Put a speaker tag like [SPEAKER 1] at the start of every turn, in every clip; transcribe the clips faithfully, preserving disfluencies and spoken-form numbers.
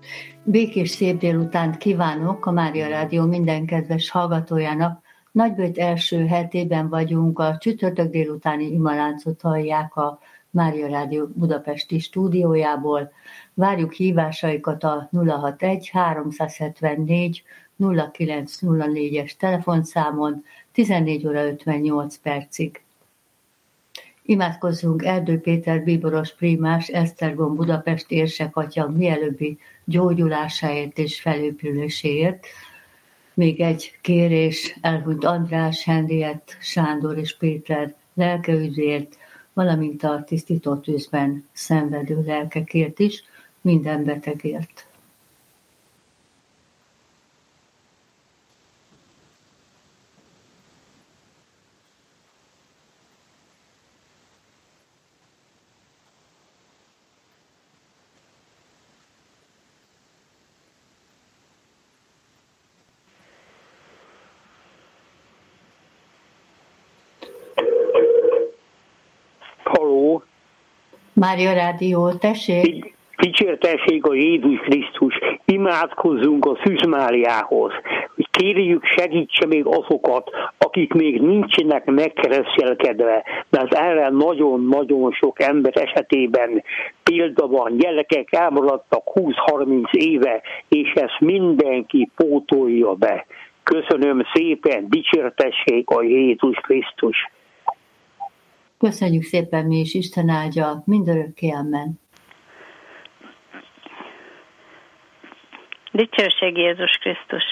[SPEAKER 1] Békés szép délutánt kívánok a Mária Rádió minden kedves hallgatójának. Nagybőjt első hetében vagyunk, a csütörtök délutáni imaláncot hallják a Mária Rádió budapesti stúdiójából. Várjuk hívásaikat a nulla hatvanegy háromszázhetvennégy nulla kilenc nulla négyes telefonszámon tizennégy óra ötvennyolc percig. Imádkozzunk Erdő Péter bíboros prímás Esztergom Budapest érsekatya mielőbbi gyógyulásáért és felépüléséért. Még egy kérés elhunyt András, Henriett, Sándor és Péter lelkeügyért, valamint a tisztító tűzben szenvedő lelkekért is, minden betegért.
[SPEAKER 2] Halló!
[SPEAKER 1] Mária Rádió, tessék!
[SPEAKER 2] Dicsértessék a Jézus Krisztus, imádkozzunk a Szűz Máriához, hogy kérjük, segítse még azokat, akik még nincsenek megkeresztelkedve, mert erre nagyon-nagyon sok ember esetében példa van, gyerekek elmaradtak húsz-harminc éve, és ezt mindenki pótolja be. Köszönöm szépen, dicsértessék a Jézus Krisztus!
[SPEAKER 1] Köszönjük szépen mi is, Isten áldja, mindörökké, amen.
[SPEAKER 3] Dicsőség Jézus Krisztus.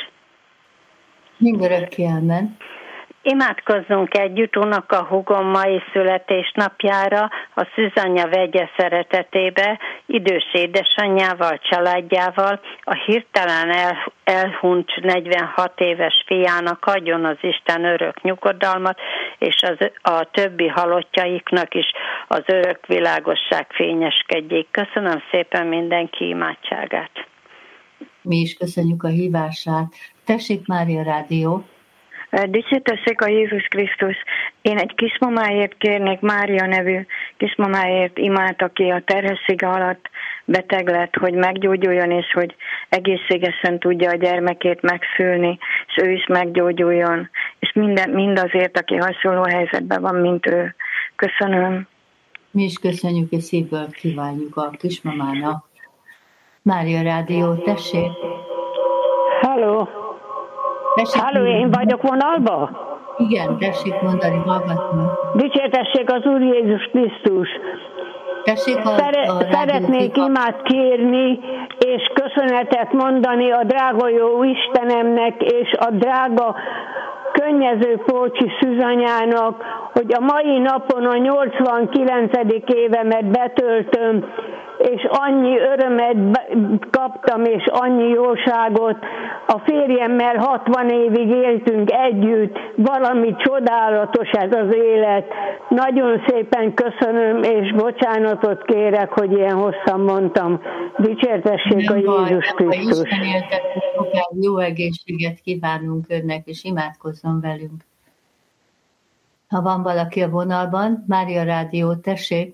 [SPEAKER 1] Mindörökké, amen.
[SPEAKER 3] Imádkozzunk együtt unoka húgom mai születésnapjára, a szűzanyja vegye szeretetébe, idős édesanyjával, családjával, a hirtelen el, elhunyt negyvenhat éves fiának adjon az Isten örök nyugodalmat, és az, a többi halottjaiknak is az örök világosság fényeskedjék. Köszönöm szépen mindenki imádságát.
[SPEAKER 1] Mi is köszönjük a hívását. Tessék, Mária Rádió!
[SPEAKER 4] Dicsértessék a Jézus Krisztus. Én egy kismamáért kérnék, Mária nevű kismamáért imád, aki a terhessége alatt beteg lett, hogy meggyógyuljon, és hogy egészségesen tudja a gyermekét megszülni, és ő is meggyógyuljon, és minden, mindazért, aki hasonló helyzetben van, mint ő. Köszönöm.
[SPEAKER 1] Mi is köszönjük, és szívből kívánjuk a kismamának. Mária Rádió, tessék!
[SPEAKER 2] Halló! Halló, én vagyok vonalba?
[SPEAKER 1] Igen, tessék mondani, hallgatni.
[SPEAKER 2] Dicsértessék az Úr Jézus Krisztus.
[SPEAKER 1] Tessék a,
[SPEAKER 2] Szere-
[SPEAKER 1] a
[SPEAKER 2] Szeretnék imát kérni, és köszönetet mondani a drága jó Istenemnek, és a drága könnyező Pócsi szűzanyának, hogy a mai napon a nyolcvankilencedik évemet betöltöm, és annyi örömet kaptam, és annyi jóságot. A férjemmel hatvan évig éltünk együtt, valami csodálatos ez az élet. Nagyon szépen köszönöm, és bocsánatot kérek, hogy ilyen hosszan mondtam. Dicsértessék a Jézus Krisztus.
[SPEAKER 1] Isten éltek, jó egészséget kívánunk önnek, és imádkozzon velünk. Ha van valaki a vonalban, Mária Rádió, tessék.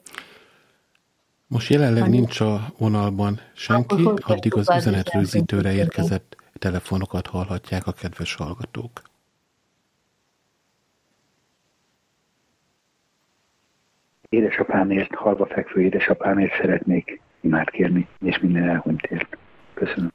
[SPEAKER 5] Most jelenleg nincs a vonalban senki, addig az üzenetrögzítőre érkezett telefonokat hallhatják a kedves hallgatók.
[SPEAKER 6] Édesapámért, halva fekvő édesapámért szeretnék imát kérni, és minden elhunytért. Köszönöm.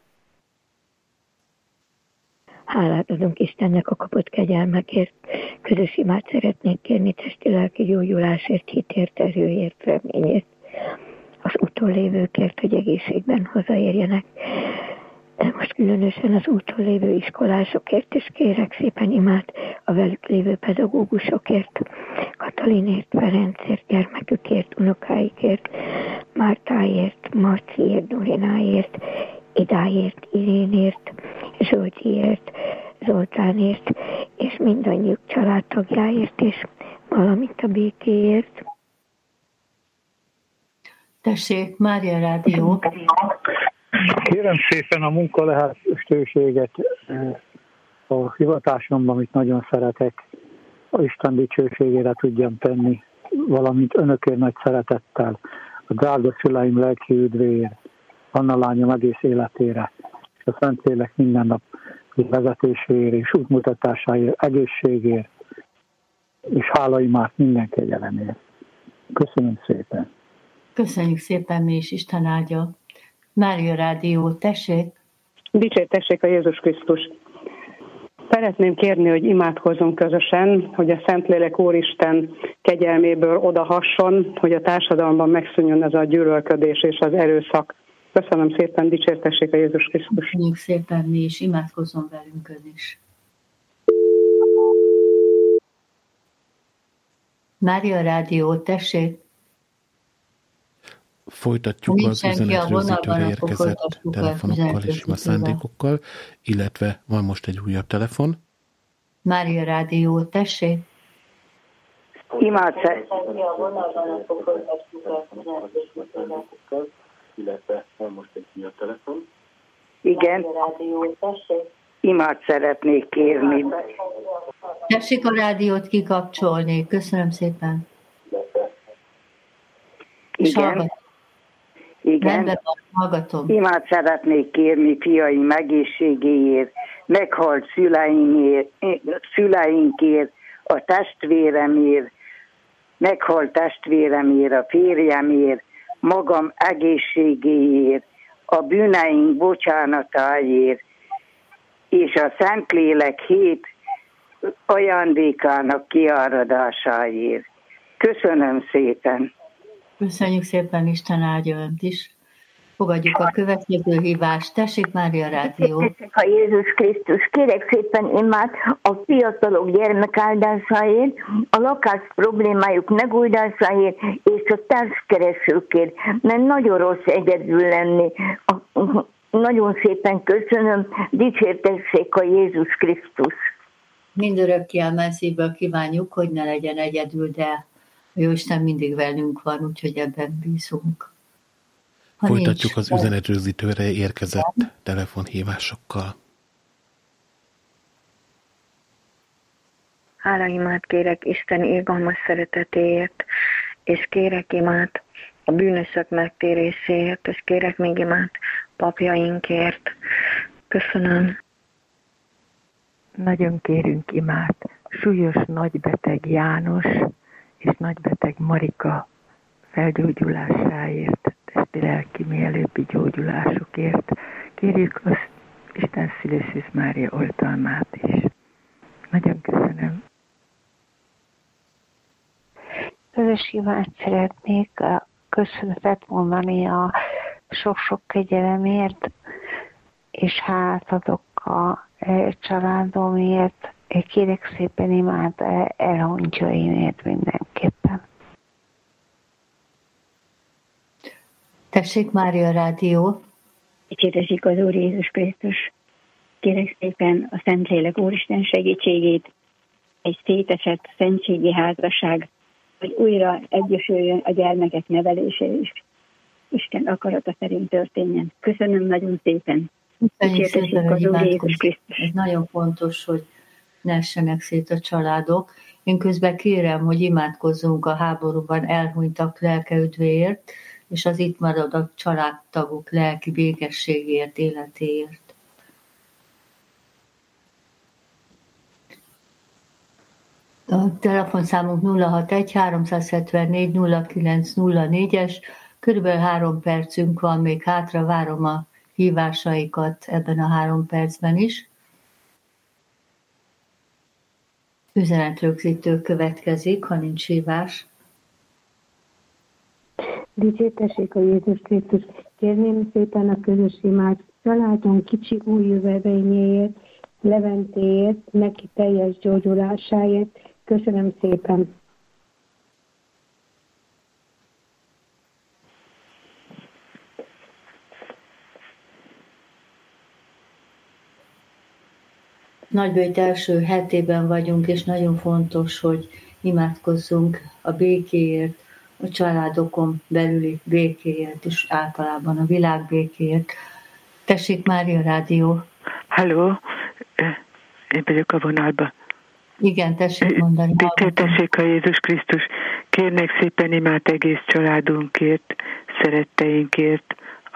[SPEAKER 7] Hálát adunk Istennek a kapott kegyelmekért. Közös imát szeretnék kérni testi-lelki gyógyulásért, hitért, erőért, reményért. Az úton lévőkért, hogy egészségben hazaérjenek. Most különösen az úton lévő iskolásokért is kérek szépen imát, a velük lévő pedagógusokért, Katalinért, Ferencért, gyermekükért, unokáikért, Mártáért, Marciért, Dorináért, Idáért, Irénért, Zsoltyiért, Zoltánért, és mindannyiuk családtagjáért is, valamint a békéért.
[SPEAKER 1] Tessék, Mária Rádió.
[SPEAKER 8] Kérem szépen a munka lehetőséget a hivatásomban, amit nagyon szeretek, a Isten dicsőségére tudjam tenni, valamint önökért nagy szeretettel, a drága szüleim lelki üdvéért, Anna lányom egész életére, és a Szentlélek minden nap vezetéséért és útmutatásáért, egészségért, és hálaimát minden kegyelemért. Köszönöm szépen.
[SPEAKER 1] Köszönjük szépen mi is, Isten áldja. Mária Rádió, tessék!
[SPEAKER 9] Dicsértessék a Jézus Krisztus! Szeretném kérni, hogy imádkozzunk közösen, hogy a Szentlélek Úristen kegyelméből odahasson, hogy a társadalomban megszűnjön ez a gyűlölködés és az erőszak. Köszönöm szépen, dicsértessék a Jézus Krisztus!
[SPEAKER 1] Köszönjük szépen mi is, imádkozzon velünk ön is. Mária Rádió, tessék!
[SPEAKER 5] Folytatjuk az üzenetrögzítőre érkezett telefonokkal és a szándékokkal, illetve van most egy újabb telefon.
[SPEAKER 1] Mária Rádió, tessék!
[SPEAKER 2] Imádsz!
[SPEAKER 5] Illetve van most egy újabb telefon.
[SPEAKER 2] Igen. Imád szeretnék kérni.
[SPEAKER 1] Tessék a rádiót kikapcsolni. Köszönöm szépen.
[SPEAKER 2] Igen. Igen.
[SPEAKER 1] Hallgatom.
[SPEAKER 2] Imád szeretnék kérni fiaim egészségéért, meghalt szüleinkért, szüleinkért, a testvéremért, meghalt testvéremért, a férjemért, magam egészségéért, a bűneink bocsánatáért, és a Szentlélek hét ajándékának kiáradásáért. Köszönöm szépen!
[SPEAKER 1] Köszönjük szépen, Isten áldja önt is. Fogadjuk a következő hívást. Tessék, Mária Rádió.
[SPEAKER 7] A Jézus Krisztus, kérek szépen imád a fiatalok gyermekáldásáért, a lakás problémájuk megoldásáért és a társkeresőkért, mert nagyon rossz egyedül lenni. Nagyon szépen köszönöm, dicsértessék a Jézus Krisztus.
[SPEAKER 1] Mindörökké a szívből kívánjuk, hogy ne legyen egyedül, de a Jóisten mindig velünk van, úgyhogy ebben bízunk.
[SPEAKER 5] Ha Folytatjuk nincs, az üzenetrögzítőre érkezett telefonhívásokkal.
[SPEAKER 4] Hálaimát kérek Isten irgalmas szeretetéért, és kérek imát a bűnösök megtéréséért, és kérek még imát papjainkért. Köszönöm.
[SPEAKER 10] Nagyon kérünk imát súlyos nagybeteg János és nagybeteg Marika felgyógyulásáért, testi lelki mielőbbi gyógyulásukért. Kérjük az Isten Szülő Szűz Mária oltalmát is. Nagyon köszönöm.
[SPEAKER 11] Közös imát szeretnék köszönetet mondani a sok-sok kegyelemért, és hálát adok a családomért. Kérek szépen imát elhontjaimért mindenképpen.
[SPEAKER 1] Tessék, Mária Rádió.
[SPEAKER 12] Dicsértessék az Úr Jézus Krisztus. Kérek szépen a Szentlélek Úristen segítségét, egy szétesett szentségi házasság, hogy újra egyesüljön a gyermekek nevelése is. Isten akarata szerint történjen. Köszönöm nagyon szépen.
[SPEAKER 1] Dicsértessék az Úr Jézus Krisztus. Ez nagyon fontos, hogy ne essenek szét a családok. Én közben kérem, hogy imádkozzunk a háborúban elhunytak lelkeüdvéért, és az itt maradott családtagok lelki békességért, életéért. A telefonszámunk nulla hatvanegy háromszázhetvennégy nulla kilenc nulla négyes, körülbelül három percünk van még hátra, várom a hívásaikat ebben a három percben is. Üzenetrögzítő következik, ha nincs hívás.
[SPEAKER 13] Dicsértessék a Jézus Krisztus. Kérném szépen a közös imát családon kicsi új jövedelméért, Leventéért, neki teljes gyógyulásáért. Köszönöm szépen.
[SPEAKER 1] Nagybőjt első hetében vagyunk, és nagyon fontos, hogy imádkozzunk a békéért, a családokon belüli békéért, és általában a világ békéért. Tessék, Mária Rádió.
[SPEAKER 10] Halló, én vagyok a vonalban.
[SPEAKER 1] Igen, tessék mondani.
[SPEAKER 10] Tessék a Jézus Krisztus. Kérnek szépen imát egész családunkért, szeretteinkért, a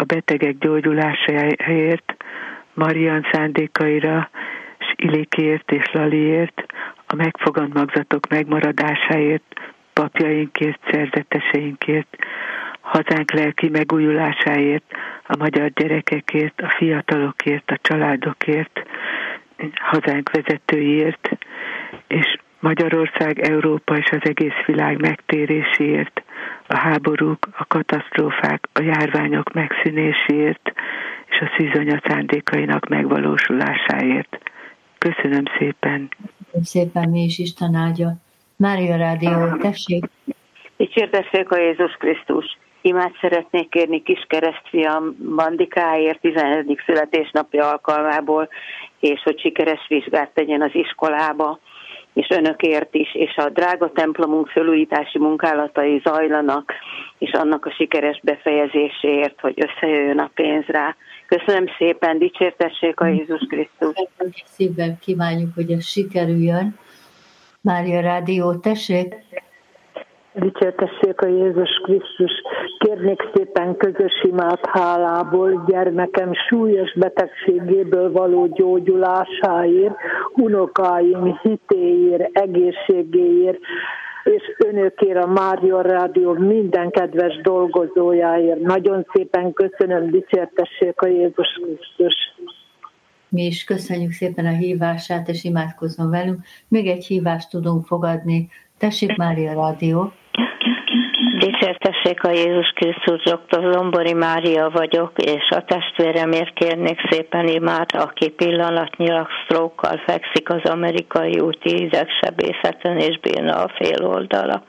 [SPEAKER 10] a betegek gyógyulásáért, Marian szándékaira, és Ilikért és Laliért, a megfogant magzatok megmaradásáért, papjainkért, szerzeteseinkért, hazánk lelki megújulásáért, a magyar gyerekekért, a fiatalokért, a családokért, hazánk vezetőiért, és Magyarország, Európa és az egész világ megtéréséért, a háborúk, a katasztrófák, a járványok megszűnéséért, és a szűzanya szándékainak megvalósulásáért. Köszönöm szépen!
[SPEAKER 1] Köszönöm szépen, mi is Isten áldja. Mária Rádió, tessék!
[SPEAKER 14] Dicsértessék a Jézus Krisztus! Imát szeretnék kérni kis keresztfiam Bandikáért tizenedik születésnapja alkalmából, és hogy sikeres vizsgát tegyen az iskolába, és önökért is, és a drága templomunk felújítási munkálatai zajlanak, és annak a sikeres befejezéséért, hogy összejöjjön a pénz rá. Köszönöm szépen, dicsértessék a Jézus Krisztus!
[SPEAKER 1] Szívvel kívánjuk, hogy ez sikerüljön. Mária Rádió, tessék!
[SPEAKER 15] Dicsértessék a Jézus Krisztus! Kérnék szépen közös imát hálából gyermekem súlyos betegségéből való gyógyulásáért, unokáim hitéért, egészségéért, és önökért, a Mária Rádió minden kedves dolgozójáért. Nagyon szépen köszönöm, dicsértessék a Jézus Krisztus!
[SPEAKER 1] Mi is köszönjük szépen a hívását, és imádkozzon velünk. Még egy hívást tudunk fogadni. Tessék, Mária Rádió!
[SPEAKER 3] Dicsértessék a Jézus Krisztus, doktor Lombori Mária vagyok, és a testvéremért kérnék szépen imát, aki pillanatnyilag sztrókkal fekszik az amerikai úti idegsebészeten, és béna a fél oldala.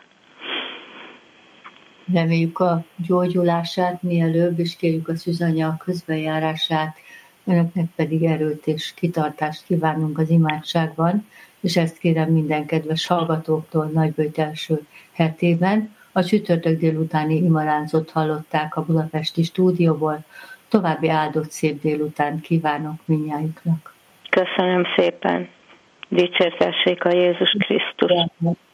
[SPEAKER 1] Reméljük a gyógyulását mielőbb, és kérjük a szűzanya közbenjárását, önöknek pedig erőt és kitartást kívánunk az imádságban, és ezt kérem minden kedves hallgatóktól Nagyböjt első hetében. A csütörtök délutáni imaláncot hallották a budapesti stúdióból. További áldott szép délután kívánok mindnyájuknak.
[SPEAKER 3] Köszönöm szépen. Dicsértessék a Jézus Krisztus.